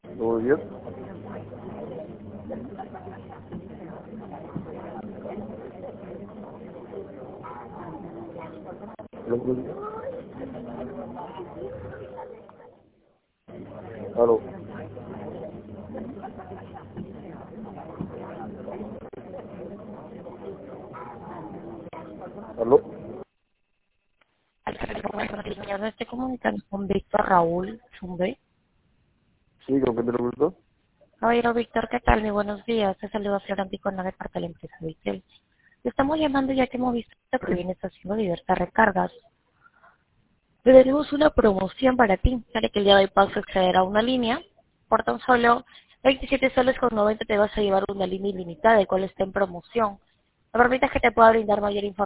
Muy bien. Aló. Aló. Señor, me estoy comunicando con Víctor Raúl Chumbe. Sí, ¿con qué te lo gustó? Caballero Víctor, ¿qué tal? Muy buenos días. Te saluda Florenti con la de parte de la empresa Vitel. Le estamos llamando ya que hemos visto que vienes haciendo diversas recargas. Le tenemos una promoción para ti, para que el día de hoy puedas acceder a una línea. Por tan solo 27 soles con 90 te vas a llevar una línea ilimitada, de cual está en promoción. ¿Me permites que te pueda brindar mayor información?